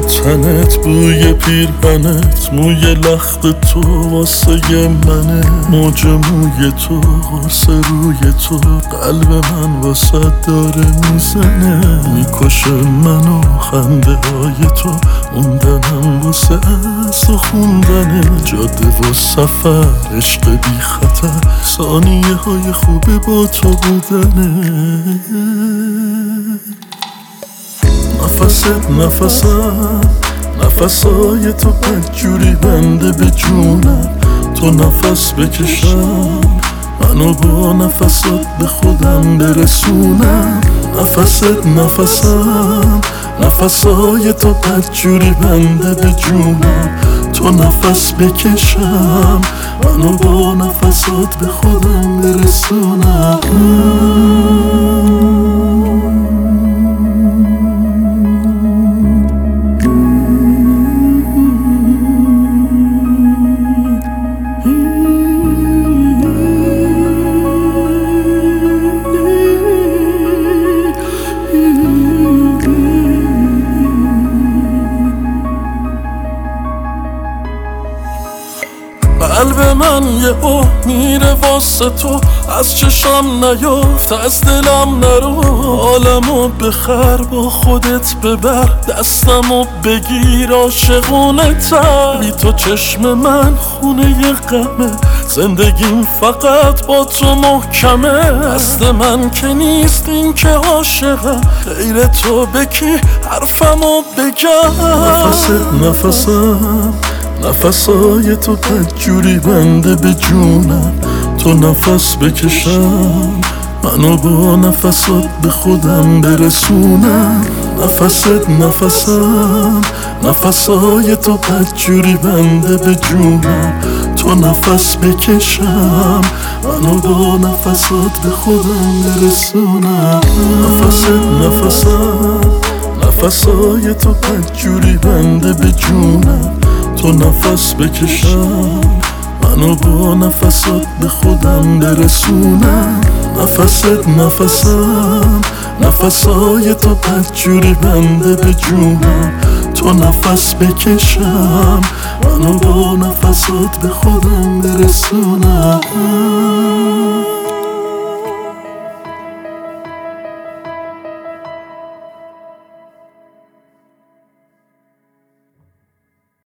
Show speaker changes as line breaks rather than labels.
تنت، بوی پیرهنت، موی لخت تو واسه منه، موج موی تو قرص روی تو قلب من واسه داره میزنه، میکشه منو خنده های تو، موندنم واسه از و خوندنه، جاده و سفر عشق بی خطر، ثانیه های خوبه با تو بودنه. نفست نفسم، نفسای تو بدجوری بنده به جونم، تو نفس بکشم منو با نفسات به خودم برسونم. نفست نفسم، نفسای تو بدجوری بنده به جونم، تو نفس بکشم منو با نفسات به خودم برسونم. قلب من یه میره واسه تو، از چشم نیافت از دلم نرو، حالمو بخر با خودت ببر، دستمو بگیر عاشقونه تر، بی تو چشم من خونه ی غمه، زندگیم فقط با تو محکمه، دست من که نیست این که عاشقم، غیر تو به کی حرفمو بگم. نفست نفسم، نفسای تو بدجوری بنده به جونم، تو نفس بکشم منو با نفسات به خودم برسونم. نفست نفسم، نفسای تو بدجوری بنده به جونم، تو نفس بکشم منو با نفسات به خودم برسونم. نفست نفسم، نفسای تو بدجوری بنده به جونم، تو نفس بکشم منو با نفسات به خودم برسونم. نفست نفسم، نفسای تو بدجوری بنده به جونم، تو نفس بکشم منو با نفسات به خودم برسونم.